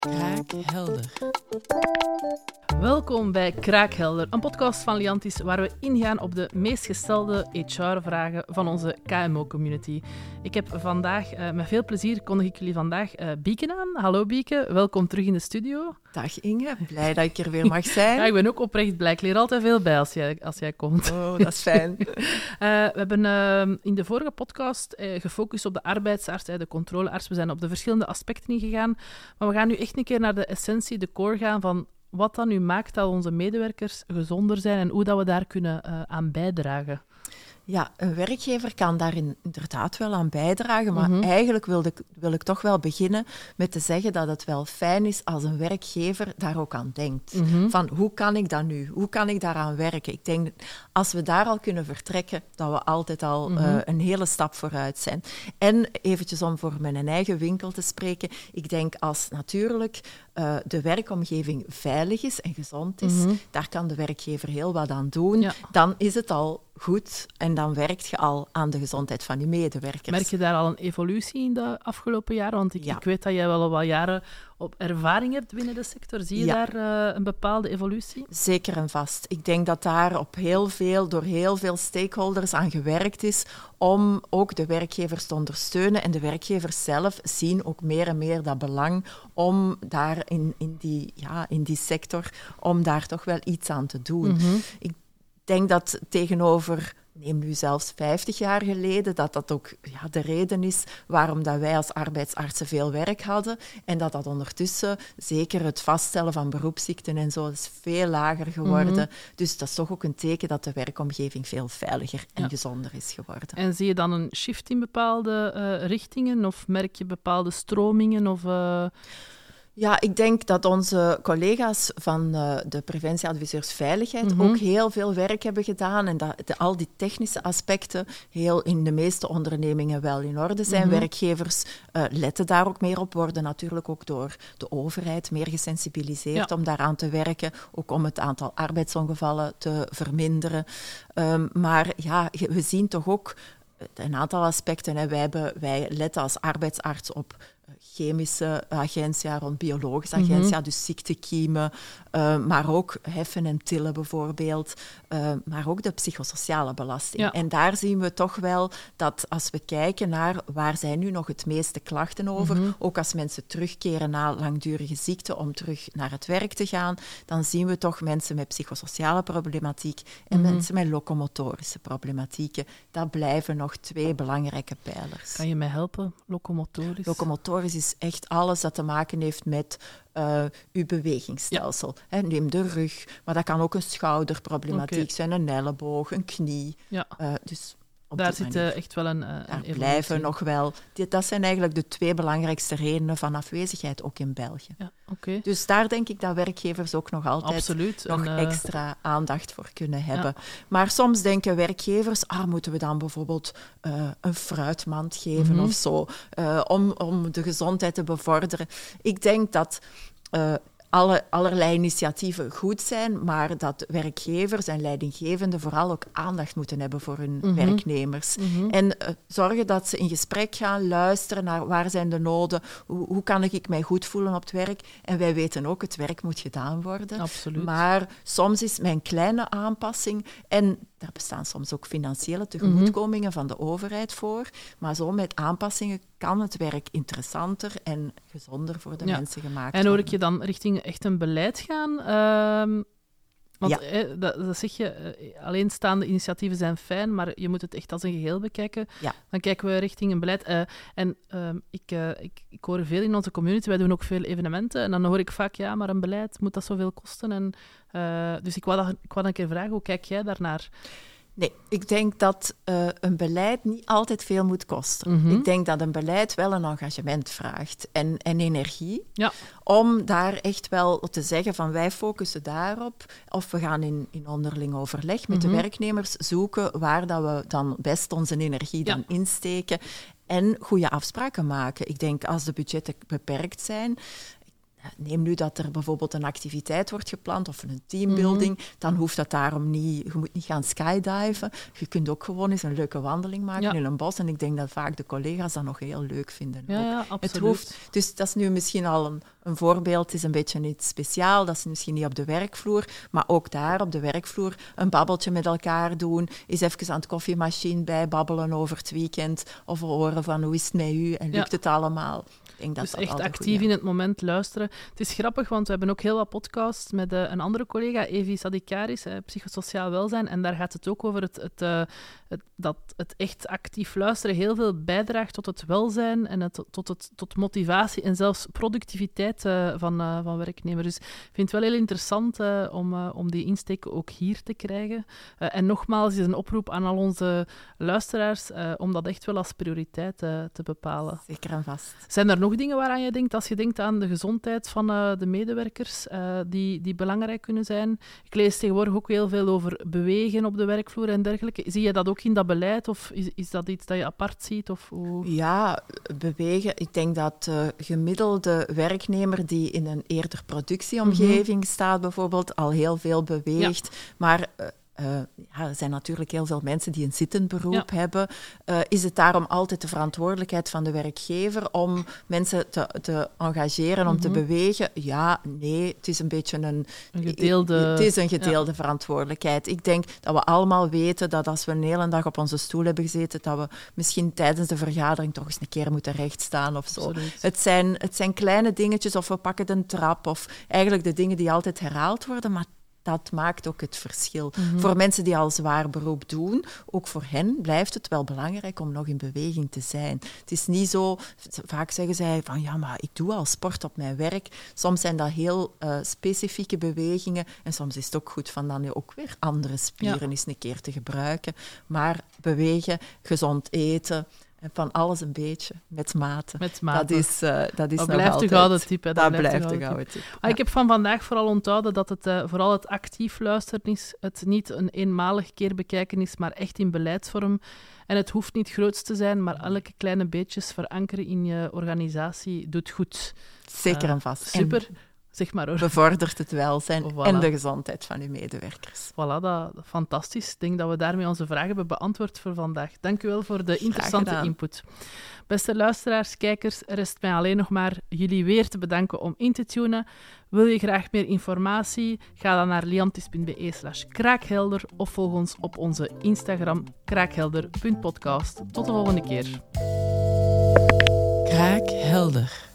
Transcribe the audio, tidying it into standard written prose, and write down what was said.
Kraakhelder. Welkom bij Kraakhelder, een podcast van Liantis waar we ingaan op de meest gestelde HR-vragen van onze KMO-community. Ik heb vandaag, met veel plezier kondig ik jullie vandaag Bieke aan. Hallo Bieke, welkom terug in de studio. Dag Inge, blij dat ik er weer mag zijn. Ja, ik ben ook oprecht blij. Ik leer altijd veel bij als jij komt. Oh, dat is fijn. We hebben in de vorige podcast gefocust op de arbeidsarts, de controlearts. We zijn op de verschillende aspecten ingegaan. Maar we gaan nu echt een keer naar de essentie, de core gaan van wat dan nu maakt dat onze medewerkers gezonder zijn en hoe dat we daar kunnen aan bijdragen. Ja, een werkgever kan daar inderdaad wel aan bijdragen, maar eigenlijk wil ik toch wel beginnen met te zeggen dat het wel fijn is als een werkgever daar ook aan denkt. Van hoe kan ik dat nu? Hoe kan ik daaraan werken? Ik denk, als we daar al kunnen vertrekken, dat we altijd al een hele stap vooruit zijn. En eventjes om voor mijn eigen winkel te spreken, ik denk als natuurlijk de werkomgeving veilig is en gezond is, daar kan de werkgever heel wat aan doen. Ja. Dan is het al goed en dan werk je al aan de gezondheid van die medewerkers. Merk je daar al een evolutie in de afgelopen jaren? Want ik weet dat jij wel al wat jaren op ervaring hebt binnen de sector. Zie je daar een bepaalde evolutie? Zeker en vast. Ik denk dat daar door heel veel stakeholders aan gewerkt is om ook de werkgevers te ondersteunen. En de werkgevers zelf zien ook meer en meer dat belang om daar in die sector, om daar toch wel iets aan te doen. Ik denk dat tegenover, neem nu zelfs 50 jaar geleden, dat ook de reden is waarom dat wij als arbeidsartsen veel werk hadden en dat ondertussen, zeker het vaststellen van beroepsziekten en zo, is veel lager geworden. Dus dat is toch ook een teken dat de werkomgeving veel veiliger en gezonder is geworden. En zie je dan een shift in bepaalde richtingen of merk je bepaalde stromingen of... Ja, ik denk dat onze collega's van de preventieadviseurs veiligheid ook heel veel werk hebben gedaan en dat al die technische aspecten heel in de meeste ondernemingen wel in orde zijn. Werkgevers letten daar ook meer op, worden natuurlijk ook door de overheid meer gesensibiliseerd om daaraan te werken, ook om het aantal arbeidsongevallen te verminderen. Maar ja, we zien toch ook een aantal aspecten. Hè. Wij letten als arbeidsarts op chemische agentia, rond biologische agentia, dus ziektekiemen, maar ook heffen en tillen bijvoorbeeld, maar ook de psychosociale belasting. Ja. En daar zien we toch wel dat als we kijken naar waar zijn nu nog het meeste klachten over, ook als mensen terugkeren na langdurige ziekte om terug naar het werk te gaan, dan zien we toch mensen met psychosociale problematiek en mensen met locomotorische problematieken. Dat blijven nog twee belangrijke pijlers. Kan je mij helpen, locomotorisch? Locomotorisch is echt alles dat te maken heeft met uw bewegingsstelsel. Ja. Neem de rug, maar dat kan ook een schouderproblematiek zijn, een elleboog, een knie. Ja. Dus daar zit echt wel een evolutie. Blijven nog wel. Dat zijn eigenlijk de twee belangrijkste redenen van afwezigheid, ook in België. Ja, dus daar denk ik dat werkgevers ook nog altijd extra aandacht voor kunnen hebben. Ja. Maar soms denken werkgevers, moeten we dan bijvoorbeeld een fruitmand geven of zo, om de gezondheid te bevorderen. Ik denk dat allerlei initiatieven goed zijn, maar dat werkgevers en leidinggevenden vooral ook aandacht moeten hebben voor hun werknemers. En zorgen dat ze in gesprek gaan, luisteren naar waar zijn de noden, hoe kan ik mij goed voelen op het werk. En wij weten ook, het werk moet gedaan worden. Absoluut. Maar soms is mijn kleine aanpassing, en daar bestaan soms ook financiële tegemoetkomingen van de overheid voor, maar zo met aanpassingen kan het werk interessanter en gezonder voor de mensen gemaakt worden. En hoor ik je dan richting echt een beleid gaan? Want dat zeg je, alleenstaande initiatieven zijn fijn, maar je moet het echt als een geheel bekijken. Ja. Dan kijken we richting een beleid. Ik hoor veel in onze community, wij doen ook veel evenementen, en dan hoor ik vaak, maar een beleid, moet dat zoveel kosten? En, dus ik wou een keer vragen, hoe kijk jij daarnaar? Nee, ik denk dat een beleid niet altijd veel moet kosten. Ik denk dat een beleid wel een engagement vraagt en energie. Ja. Om daar echt wel te zeggen van wij focussen daarop. Of we gaan in onderling overleg met de werknemers zoeken waar dat we dan best onze energie dan insteken. En goede afspraken maken. Ik denk als de budgetten beperkt zijn, neem nu dat er bijvoorbeeld een activiteit wordt gepland of een teambuilding, dan hoeft dat daarom niet... Je moet niet gaan skydiven. Je kunt ook gewoon eens een leuke wandeling maken in een bos. En ik denk dat vaak de collega's dat nog heel leuk vinden. Ja, absoluut. Het hoeft, dus dat is nu misschien al een voorbeeld. Het is een beetje iets speciaals. Dat is misschien niet op de werkvloer, maar ook daar op de werkvloer een babbeltje met elkaar doen. Eens even aan het koffiemachine bijbabbelen over het weekend. Of horen van hoe is het met u en lukt het allemaal. Ik denk dat dus echt actief in het moment luisteren. Het is grappig, want we hebben ook heel wat podcasts met een andere collega, Evi Sadikaris, psychosociaal welzijn. En daar gaat het ook over dat het echt actief luisteren heel veel bijdraagt tot het welzijn en tot motivatie en zelfs productiviteit van werknemers. Dus ik vind het wel heel interessant om die insteek ook hier te krijgen. En nogmaals, is een oproep aan al onze luisteraars om dat echt wel als prioriteit te bepalen. Zeker en vast. Zijn er nog dingen waaraan je denkt als je denkt aan de gezondheid van de medewerkers die belangrijk kunnen zijn? Ik lees tegenwoordig ook heel veel over bewegen op de werkvloer en dergelijke. Zie je dat ook in dat beleid of is dat iets dat je apart ziet? Of hoe? Ja, bewegen. Ik denk dat de gemiddelde werknemer die in een eerder productieomgeving staat bijvoorbeeld al heel veel beweegt. Maar... er zijn natuurlijk heel veel mensen die een zittend beroep hebben. Is het daarom altijd de verantwoordelijkheid van de werkgever om mensen te engageren, om te bewegen? Ja, nee, het is een beetje een gedeelde verantwoordelijkheid. Ik denk dat we allemaal weten dat als we een hele dag op onze stoel hebben gezeten, dat we misschien tijdens de vergadering toch eens een keer moeten rechtstaan of zo. Het zijn kleine dingetjes, of we pakken de trap, of eigenlijk de dingen die altijd herhaald worden, maar dat maakt ook het verschil. Voor mensen die al zwaar beroep doen, ook voor hen blijft het wel belangrijk om nog in beweging te zijn. Het is niet zo... Vaak zeggen zij van, ja, maar ik doe al sport op mijn werk. Soms zijn dat heel specifieke bewegingen en soms is het ook goed van dan ook weer andere spieren eens een keer te gebruiken. Maar bewegen, gezond eten... Van alles een beetje, met mate. Dat is nog blijft altijd... de gouden tip. Dat blijft de gouden tip. Ja. Ik heb van vandaag vooral onthouden dat het vooral het actief luisteren is. Het niet een eenmalig keer bekijken is, maar echt in beleidsvorm. En het hoeft niet groots te zijn, maar elke kleine beetjes verankeren in je organisatie doet goed. Zeker en vast. Super. Zeg maar hoor. Bevordert het welzijn en de gezondheid van uw medewerkers. Voilà, dat fantastisch. Ik denk dat we daarmee onze vragen hebben beantwoord voor vandaag. Dank u wel voor de interessante input. Beste luisteraars, kijkers, rest mij alleen nog maar jullie weer te bedanken om in te tunen. Wil je graag meer informatie? Ga dan naar liantis.be/kraakhelder of volg ons op onze Instagram kraakhelder.podcast. Tot de volgende keer. Kraakhelder.